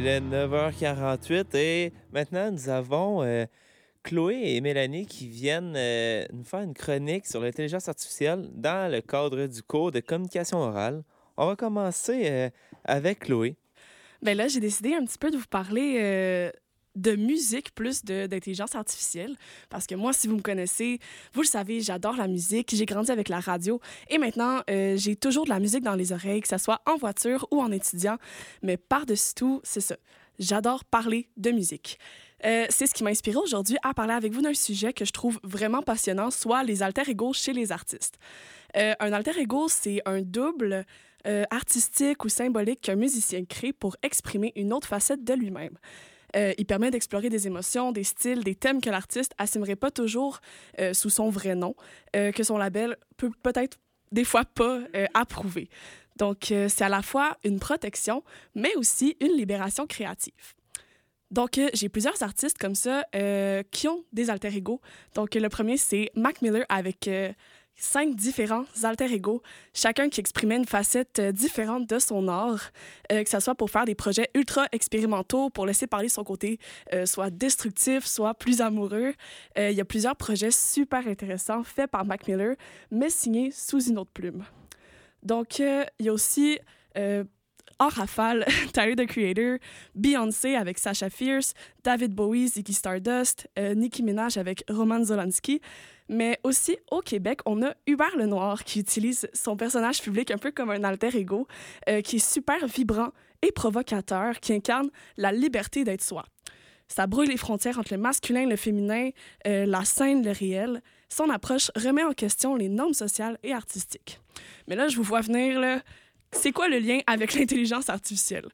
il est 9h48 et maintenant nous avons Chloé et Mélanie qui viennent nous faire une chronique sur l'intelligence artificielle dans le cadre du cours de communication orale. On va commencer avec Chloé. Ben là, j'ai décidé un petit peu de vous parler de musique plus d'intelligence artificielle. Parce que moi, si vous me connaissez, vous le savez, j'adore la musique. J'ai grandi avec la radio. Et maintenant, j'ai toujours de la musique dans les oreilles, que ce soit en voiture ou en étudiant. Mais par-dessus tout, c'est ça. J'adore parler de musique. C'est ce qui m'a inspiré aujourd'hui à parler avec vous d'un sujet que je trouve vraiment passionnant, soit les alter-ego chez les artistes. Un alter-ego, c'est un double artistique ou symbolique qu'un musicien crée pour exprimer une autre facette de lui-même. Il permet d'explorer des émotions, des styles, des thèmes que l'artiste assumerait pas toujours sous son vrai nom, que son label peut peut-être des fois pas approuver. Donc, c'est à la fois une protection, mais aussi une libération créative. Donc, j'ai plusieurs artistes comme ça qui ont des alter-ego. Donc, le premier, c'est Mac Miller avec 5 différents alter-ego, chacun qui exprimait une facette différente de son art, que ce soit pour faire des projets ultra expérimentaux, pour laisser parler son côté soit destructif, soit plus amoureux. Il y a plusieurs projets super intéressants faits par Mac Miller, mais signés sous une autre plume. Donc, il y a aussi en rafale, Tyler, the Creator, Beyoncé avec Sasha Fierce, David Bowie, Ziggy Stardust, Nicki Minaj avec Roman Zolanski. Mais aussi, au Québec, on a Hubert Lenoir qui utilise son personnage public un peu comme un alter-ego, qui est super vibrant et provocateur, qui incarne la liberté d'être soi. Ça brouille les frontières entre le masculin, le féminin, la scène, le réel. Son approche remet en question les normes sociales et artistiques. Mais là, je vous vois venir, là, c'est quoi le lien avec l'intelligence artificielle?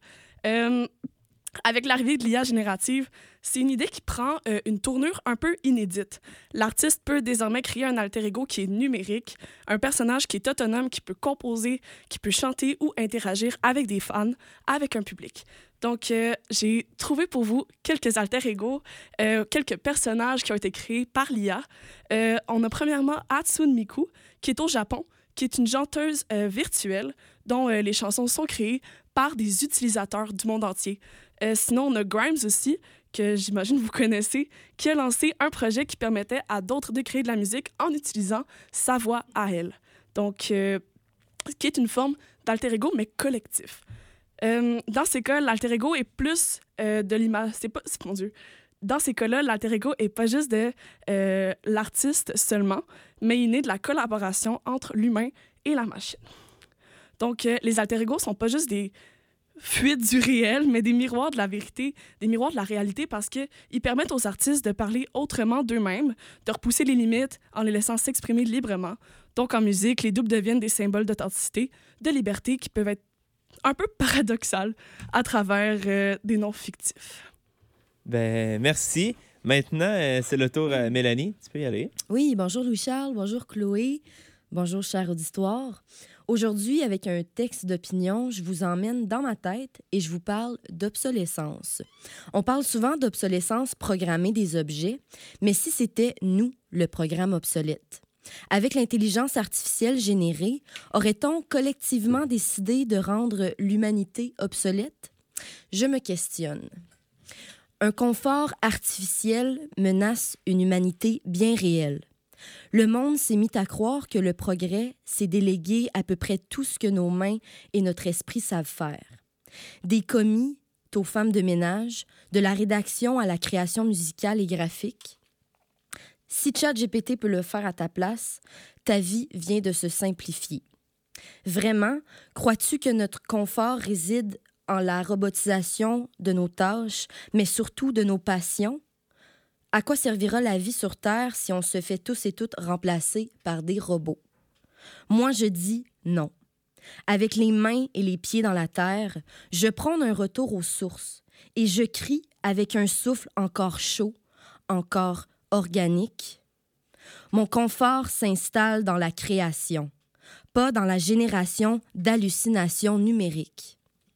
Avec l'arrivée de l'IA générative, c'est une idée qui prend une tournure un peu inédite. L'artiste peut désormais créer un alter-ego qui est numérique, un personnage qui est autonome, qui peut composer, qui peut chanter ou interagir avec des fans, avec un public. Donc, j'ai trouvé pour vous quelques alter-ego, quelques personnages qui ont été créés par l'IA. On a premièrement Hatsune Miku, qui est au Japon, qui est une chanteuse virtuelle dont les chansons sont créées par des utilisateurs du monde entier. Sinon, on a Grimes aussi, que j'imagine vous connaissez, qui a lancé un projet qui permettait à d'autres de créer de la musique en utilisant sa voix à elle. Donc, qui est une forme d'alter-ego, mais collectif. Dans ces cas, l'alter-ego est plus de l'image. Mon Dieu. Dans ces cas-là, l'alter-ego est pas juste de l'artiste seulement, mais il est né de la collaboration entre l'humain et la machine. Donc, les alter-ego sont pas juste des fuites du réel, mais des miroirs de la vérité, des miroirs de la réalité, parce qu'ils permettent aux artistes de parler autrement d'eux-mêmes, de repousser les limites en les laissant s'exprimer librement. Donc, en musique, les doubles deviennent des symboles d'authenticité, de liberté qui peuvent être un peu paradoxales à travers des noms fictifs. Ben, merci. Maintenant, c'est le tour à Mélanie. Tu peux y aller. Oui, bonjour Louis-Charles, bonjour Chloé, bonjour cher auditoire. Aujourd'hui, avec un texte d'opinion, je vous emmène dans ma tête et je vous parle d'obsolescence. On parle souvent d'obsolescence programmée des objets, mais si c'était nous, le programme obsolète? Avec l'intelligence artificielle générée, aurait-on collectivement décidé de rendre l'humanité obsolète? Je me questionne. Un confort artificiel menace une humanité bien réelle. Le monde s'est mis à croire que le progrès, c'est déléguer à peu près tout ce que nos mains et notre esprit savent faire. Des commis aux femmes de ménage, de la rédaction à la création musicale et graphique. Si ChatGPT peut le faire à ta place, ta vie vient de se simplifier. Vraiment, crois-tu que notre confort réside en la robotisation de nos tâches, mais surtout de nos passions? À quoi servira la vie sur Terre si on se fait tous et toutes remplacer par des robots? Moi, je dis non. Avec les mains et les pieds dans la terre, je prends un retour aux sources et je crie avec un souffle encore chaud, encore organique. Mon confort s'installe dans la création, pas dans la génération d'hallucinations numériques.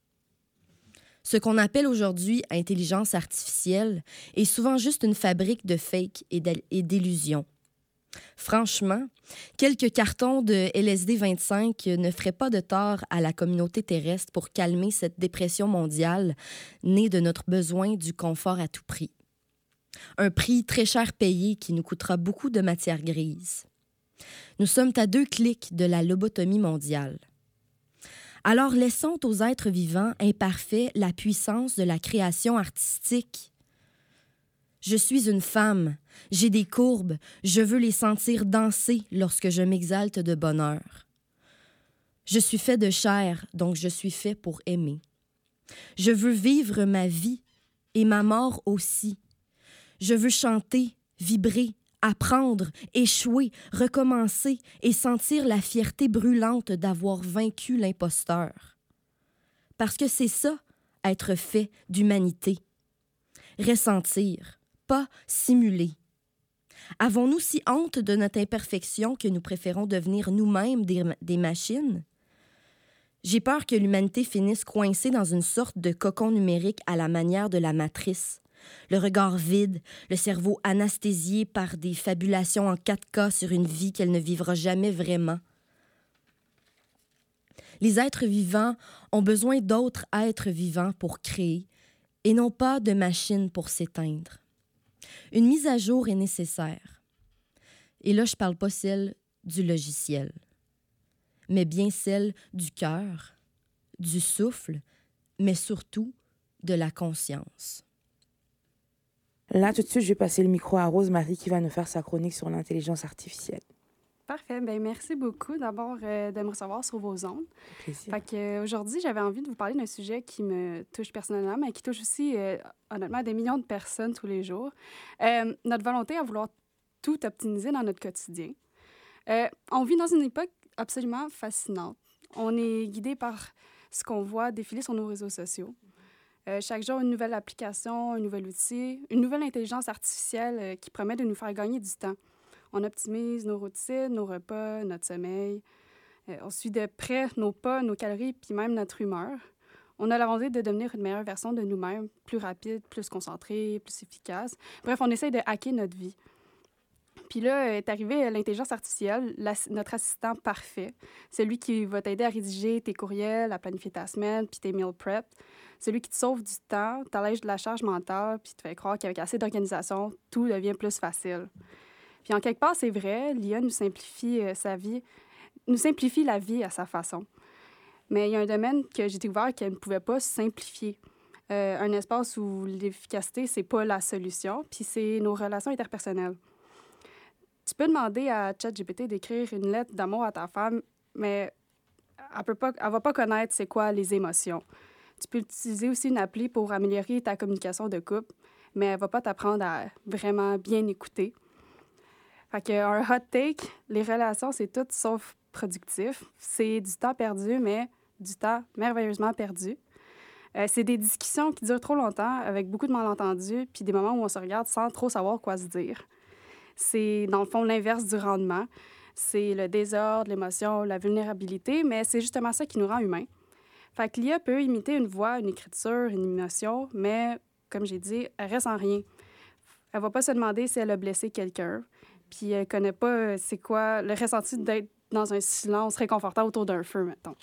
Ce qu'on appelle aujourd'hui intelligence artificielle est souvent juste une fabrique de fake et d'illusions. Franchement, quelques cartons de LSD 25 ne feraient pas de tort à la communauté terrestre pour calmer cette dépression mondiale née de notre besoin du confort à tout prix. Un prix très cher payé qui nous coûtera beaucoup de matière grise. Nous sommes à 2 clics de la lobotomie mondiale. Alors laissons aux êtres vivants imparfaits la puissance de la création artistique. Je suis une femme, j'ai des courbes, je veux les sentir danser lorsque je m'exalte de bonheur. Je suis fait de chair, donc je suis fait pour aimer. Je veux vivre ma vie et ma mort aussi. Je veux chanter, vibrer, apprendre, échouer, recommencer et sentir la fierté brûlante d'avoir vaincu l'imposteur. Parce que c'est ça, être fait d'humanité. Ressentir, pas simuler. Avons-nous si honte de notre imperfection que nous préférons devenir nous-mêmes des machines? J'ai peur que l'humanité finisse coincée dans une sorte de cocon numérique à la manière de la Matrice. Le regard vide, le cerveau anesthésié par des fabulations en 4K sur une vie qu'elle ne vivra jamais vraiment. Les êtres vivants ont besoin d'autres êtres vivants pour créer et non pas de machines pour s'éteindre. Une mise à jour est nécessaire. Et là, je ne parle pas celle du logiciel, mais bien celle du cœur, du souffle, mais surtout de la conscience. Là, tout de suite, je vais passer le micro à Rose-Marie qui va nous faire sa chronique sur l'intelligence artificielle. Parfait. Bien, merci beaucoup d'abord de me recevoir sur vos ondes. Plaisir. Fait que, aujourd'hui, j'avais envie de vous parler d'un sujet qui me touche personnellement, mais qui touche aussi, honnêtement, des millions de personnes tous les jours. Notre volonté à vouloir tout optimiser dans notre quotidien. On vit dans une époque absolument fascinante. On est guidé par ce qu'on voit défiler sur nos réseaux sociaux. Chaque jour, une nouvelle application, un nouvel outil, une nouvelle intelligence artificielle qui promet de nous faire gagner du temps. On optimise nos routines, nos repas, notre sommeil. On suit de près nos pas, nos calories, puis même notre humeur. On a la volonté de devenir une meilleure version de nous-mêmes, plus rapide, plus concentrée, plus efficace. Bref, on essaie de hacker notre vie. Puis là, est arrivé l'intelligence artificielle, notre assistant parfait. Celui qui va t'aider à rédiger tes courriels, à planifier ta semaine, puis tes meal prep. Celui qui te sauve du temps, t'allège de la charge mentale, puis te fait croire qu'avec assez d'organisation, tout devient plus facile. Puis en quelque part, c'est vrai, l'IA nous simplifie nous simplifie la vie à sa façon. Mais il y a un domaine que j'ai découvert qu'elle ne pouvait pas simplifier. Un espace où l'efficacité, c'est pas la solution, puis c'est nos relations interpersonnelles. Tu peux demander à ChatGPT d'écrire une lettre d'amour à ta femme, mais elle va pas connaître c'est quoi les émotions. Tu peux utiliser aussi une appli pour améliorer ta communication de couple, mais elle va pas t'apprendre à vraiment bien écouter. Fait qu'un hot take, les relations, c'est tout sauf productif. C'est du temps perdu, mais du temps merveilleusement perdu. C'est des discussions qui durent trop longtemps, avec beaucoup de malentendus, puis des moments où on se regarde sans trop savoir quoi se dire. C'est, dans le fond, l'inverse du rendement. C'est le désordre, l'émotion, la vulnérabilité, mais c'est justement ça qui nous rend humains. Fait que l'IA peut imiter une voix, une écriture, une émotion, mais, comme j'ai dit, elle reste en rien. Elle va pas se demander si elle a blessé quelqu'un, puis elle connaît pas c'est quoi le ressenti d'être dans un silence réconfortant autour d'un feu, mettons.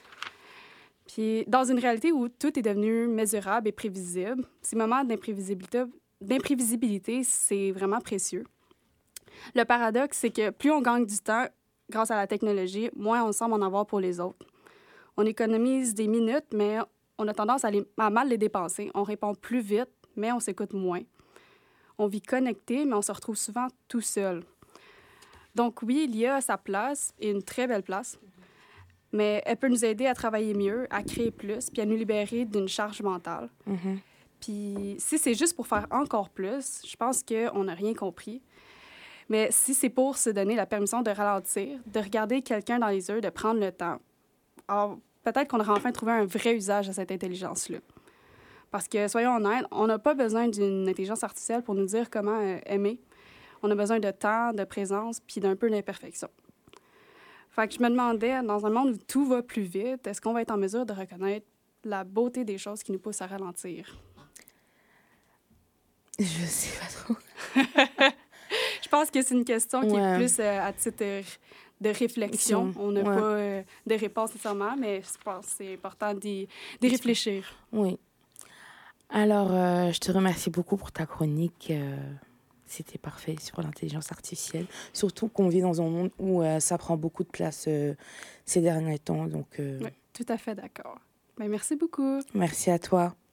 Puis dans une réalité où tout est devenu mesurable et prévisible, ces moments d'imprévisibilité, c'est vraiment précieux. Le paradoxe, c'est que plus on gagne du temps grâce à la technologie, moins on semble en avoir pour les autres. On économise des minutes, mais on a tendance à mal les dépenser. On répond plus vite, mais on s'écoute moins. On vit connecté, mais on se retrouve souvent tout seul. Donc oui, l'IA a sa place, et une très belle place, mais elle peut nous aider à travailler mieux, à créer plus, puis à nous libérer d'une charge mentale. Mm-hmm. Puis si c'est juste pour faire encore plus, je pense qu'on n'a rien compris. Mais si c'est pour se donner la permission de ralentir, de regarder quelqu'un dans les yeux, de prendre le temps, alors peut-être qu'on aura enfin trouvé un vrai usage à cette intelligence-là. Parce que, soyons honnêtes, on n'a pas besoin d'une intelligence artificielle pour nous dire comment aimer. On a besoin de temps, de présence, puis d'un peu d'imperfection. Fait que je me demandais, dans un monde où tout va plus vite, est-ce qu'on va être en mesure de reconnaître la beauté des choses qui nous poussent à ralentir? Je sais pas trop. Je Je pense que c'est une question qui est Ouais. plus à titre de réflexion. On n'a Ouais. pas de réponse nécessairement, mais je pense que c'est important d'y réfléchir. Oui. Alors, je te remercie beaucoup pour ta chronique. C'était parfait sur l'intelligence artificielle. Surtout qu'on vit dans un monde où ça prend beaucoup de place ces derniers temps. Donc, Oui, tout à fait d'accord. Ben, merci beaucoup. merci à toi.